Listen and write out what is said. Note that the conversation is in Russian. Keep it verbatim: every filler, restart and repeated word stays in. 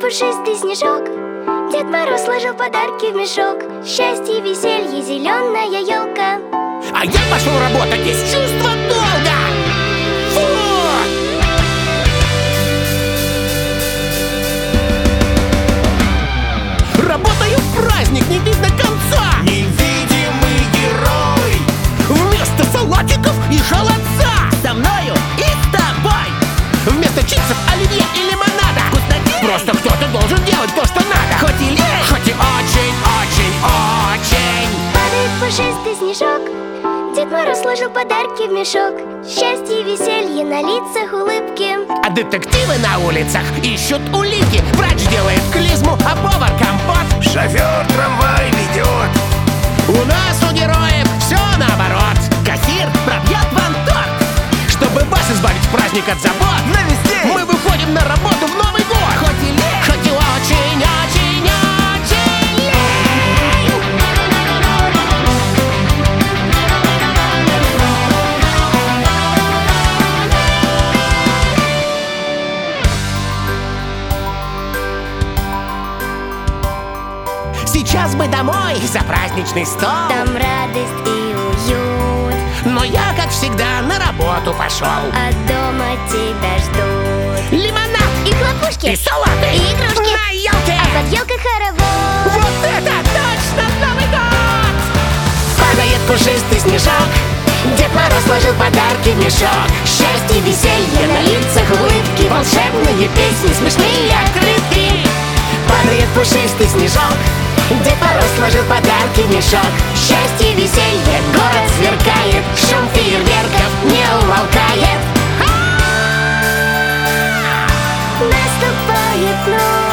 пушистый снежок, Дед Мороз сложил подарки в мешок. Счастье, веселье, зеленая елка. А я пошел работать, есть чувство долга. Фу! Работаю в праздник, не видно конца. Невидимый герой. Вместо салатиков и холодца. Со мною и с тобой. Вместо чипсов оливье и лимонада. Вкуснотень. Просто кто-то должен делать то, что надо. Хоть и лень, Хоть и очень, очень, очень. Падает пушистый снежок, Дед Мороз сложил подарки в мешок. Счастье, веселье, на лицах улыбки. А детективы на улицах ищут улики. Врач делает клизму, а повар компот. Шофер трамвай ведет. У нас у героев все наоборот. кассир пробьет вам торт. Чтобы вас избавить в праздник от забот, На весь день. мы выходим на работу в Новый год. Хоть и лень, Хоть и очень, очень, очень лень. Сейчас бы домой за праздничный стол. Там радость и уют, Но я, как всегда, на работу пошел. а дома тебя ждут Лимонад и хлопушки, и салаты и игрушки. на елке. А под елкой хоровод. Вот это точно Новый год! Падает пушистый снежок, Дед Мороз сложил подарки в мешок. Счастье, веселье, на лицах улыбки, волшебные песни, смешные открытки. Падает пушистый снежок, Дед Мороз сложил подарки в мешок. Счастье, веселье, город сверкает, шум фейерверков не умолкает. Наступает ночь.